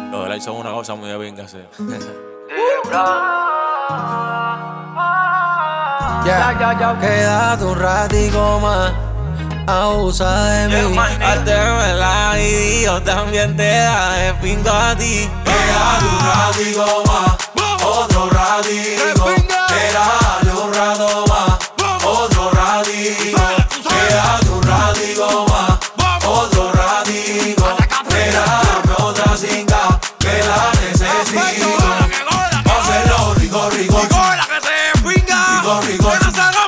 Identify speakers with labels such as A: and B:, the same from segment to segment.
A: Los likes son una cosa muy de bien que hacer.
B: Quédate un ratico más, abusa de mí.
A: Hazme la y yo también te dejé pingo a ti.
B: Quédate un ratico más, otro ratico. Quédate un rato más, otro ratico. Quédate un ratico más, otro ratico. Quédame otra cinta que la necesito. Hacerlo rico, rico. Rico,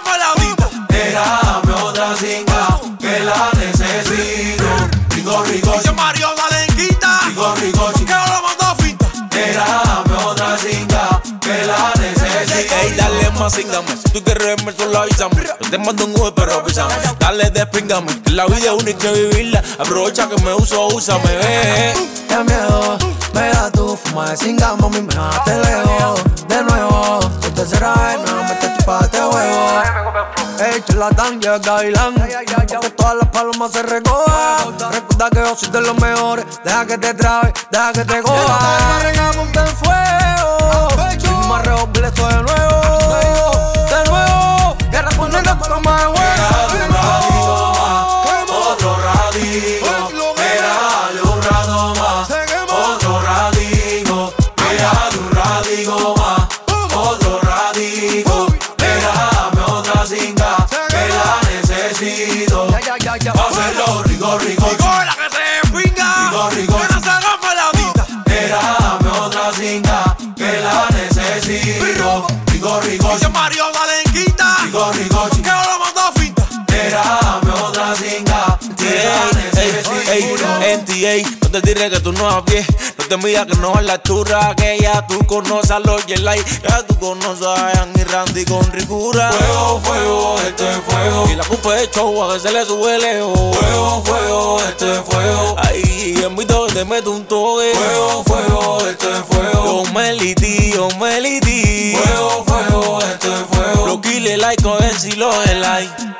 B: Dame otra cinta que la necesito. Rico,
C: Dice Mario, dale en quinta.
B: rico,
C: Que no lo mandó finta.
B: Dame otra cinta que la necesito.
A: Ey, dale más, síngame. Si tú quieres verme, solo avísame. No te mando un Uber, pero avísame. Dale, despíngame. Que la vida es única y vivirla. Aprovecha que me uso, úsame,
B: Qué miedo, me da tu fuma de cinga, mami, me dejaste lejos. De nuevo, tu tercera vez, no me te chupaste huevo. Ey, charlatán, llega gavilán, porque todas las palomas se recojan. Recuerda que yo soy de los mejores, deja que te trabe, deja que te coja. Arregamos un fuego, y me revolver esto de nuevo, guerra con el como de huevo. Otro ratico, dale un rato más, otro ratico, dale un ratico más, otro ratico, dame otra cinta que la necesito. Hacerlo rico,
C: La que se pinga.
B: rico.
C: Que no se rompa la vista.
B: Dame otra cinta que la necesito. Rico,
C: Dice Mario, dale en quinta. Que no lo mandó finta.
B: dame otra cinta que la necesito.
A: NTA, no te tires que tú no a pie. No te midas que no es la churra. Que ya tú conoces a los Jelay. Ya tú conoces a Ian y Randy con ricura.
B: Fuego, esto es fuego.
A: Y la culpa es show a que se le sube lejos.
B: Fuego, esto es fuego.
A: Ahí en mi toque te meto un toque.
B: Fuego, esto es fuego.
A: Yo Melity.
B: Fuego, esto es fuego.
A: Los killer like con el silo de like.